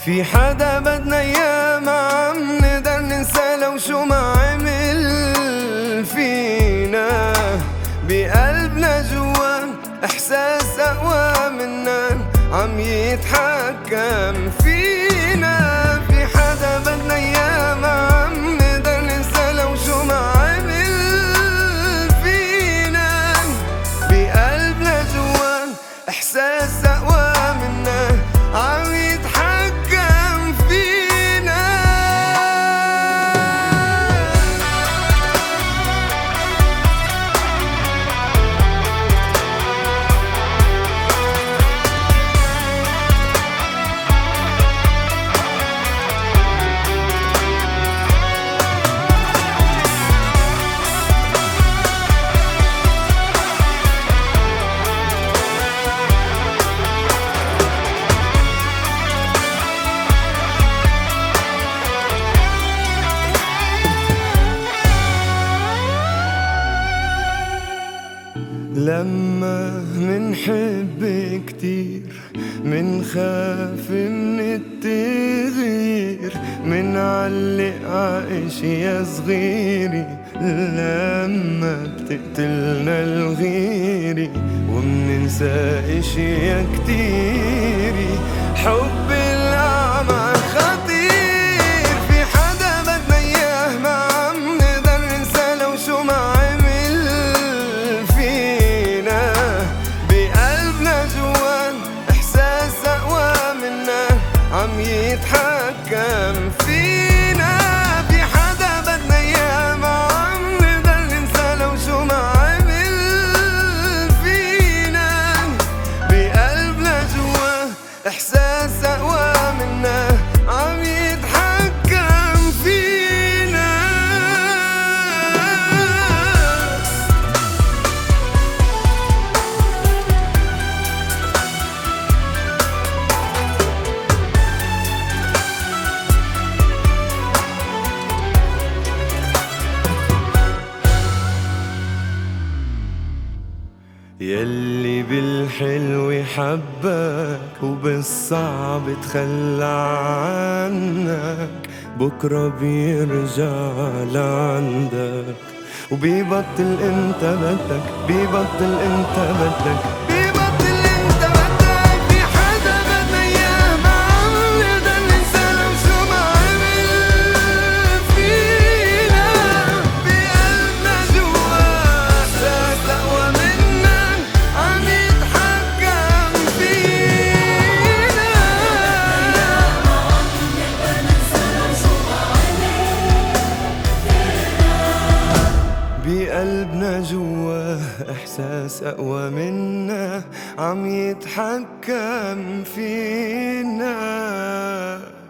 في حدا بدنا اياه ما عم نقدر ننسى لو شو ما عمل فينا. بقلبنا جوا احساس اقوى منا عم يتحكم فينا. في حدا بدنا اياه ما عم نقدر ننسى لو شو ما عمل فينا. بقلبنا جوا احساس اقوى منا عم يتحكم فينا. لما منحب كتير منخاف من التغيير، منعلق عاشيا صغيري لما بتقتلنا الغيري، ومننسى اشياء كتيري. حب الأعمى خطير، في حدا بدنا اياه ما عم نقدر ننسى لو شو ما عمل فينا. بقلبنا جوان احساس اقوى منا عم يتحكم فينا. في حدا بدنا اياه ما عم نقدر ننسى لو شو ما عمل فينا. بقلبنا جوا احساس اقوى منا عم يتحكم فينا. يلي بالحلو حبك وبالصعب تخلى عنك، بكرة بيرجع لعندك وبيبطل انت بدك، بيبطل انت بدك، بيبطل انت بدك. في حدا بدنا اياه ما عم نقدر ننسى لو شو ما عمل فينا. بقلبنا جوا احساس اقوى منا عم يتحكم فينا. بقلبنا جوا احساس اقوى منا عم يتحكم فينا.